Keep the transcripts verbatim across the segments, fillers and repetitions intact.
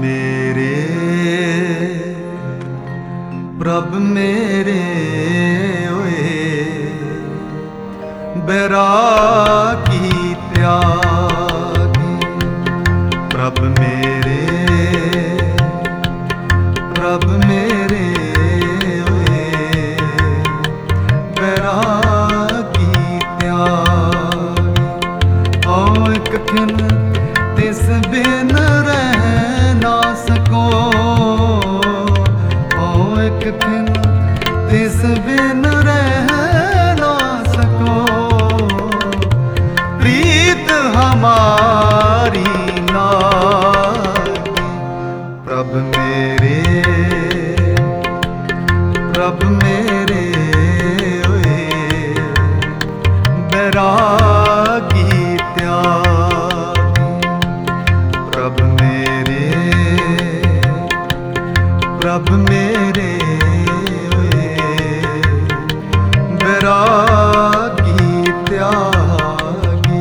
मेरे प्रभ मेरे ओए बैरागी त्यागी। प्रभ मेरे प्रभ मेरे ओए बैरागी त्यागी। ओ एक खिन तिस बिन रह ना सको, ओ एक खिन तिस बिन रह ना सको। प्रीत हमारी लागी। प्रभ मेरे प्रभ मेरे ओए बैरागी त्यागी। प्रभ मेरे प्रभ मेरे ओए बैरागी त्यागी।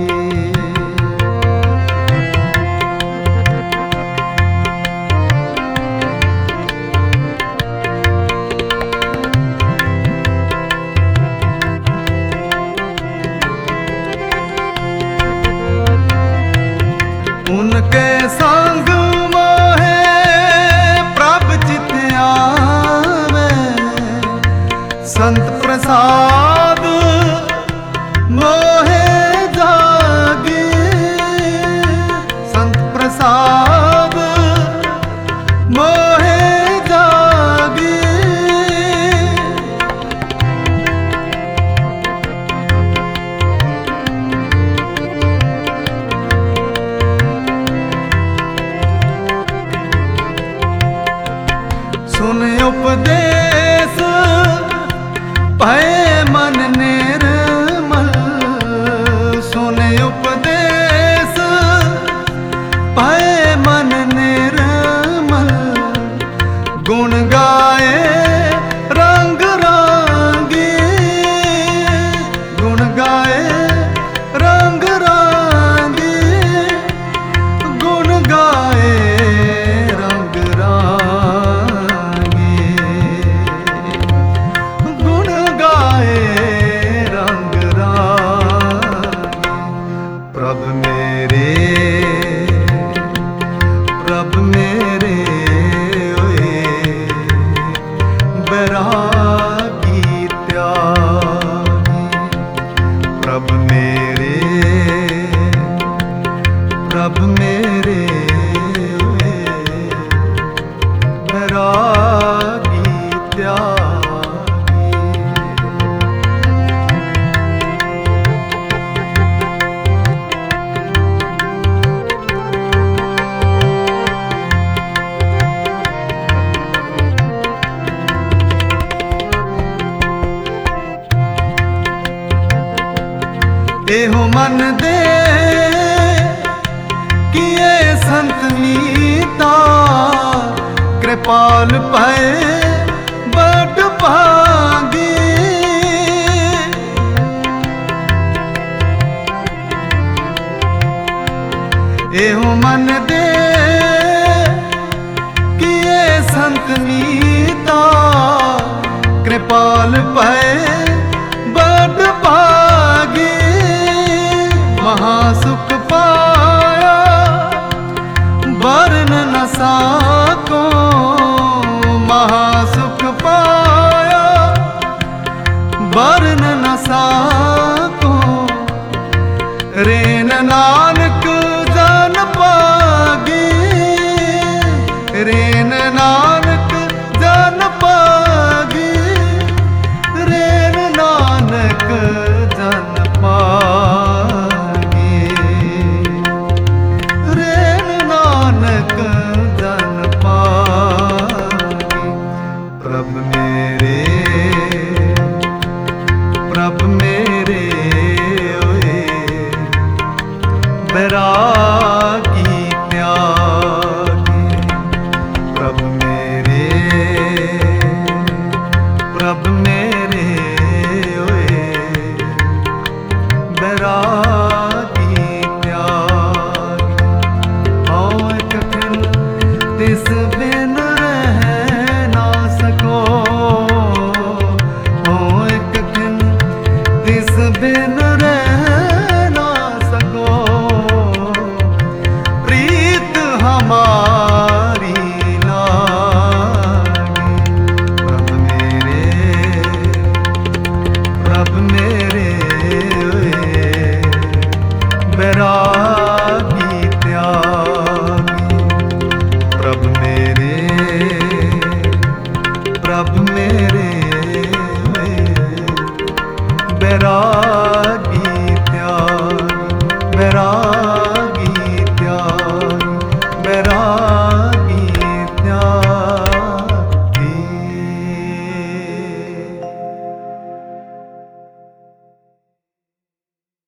उनके संग मोहे प्रभ चित आवे, संत प्रसाद मोहे जागे। संत प्रसाद मोहे जागे। सुन उपदेश भय मन निर्मल। सुन उपदेश भय मन निर्मल। गुण गाए रंग रांगे। गुण गाए रंग रांगे। गुण गाए रंग रांगे। गुण गाए रंग रांगे। प्रभ मेरे प्रभ मेरे ओए बैरागी त्यागी। प्रभ मेरे प्रभ मेरे ओए बैरागी त्यागी। एहो मन दे किए संत मीता। कृपाल पाए बड़ भागी। एहो मन दे किए संत मीता। कृपाल पाए बड़ भागी। महासुख पाया वर्ण न साको। महासुख पाया वर्ण न साको। रेन नानक जन पागी। रेन नानक जन पागी। रेन नानक जन पागी। रेन नानक जन पागी। प्रभ मेरे प्रभ मेरे बैराग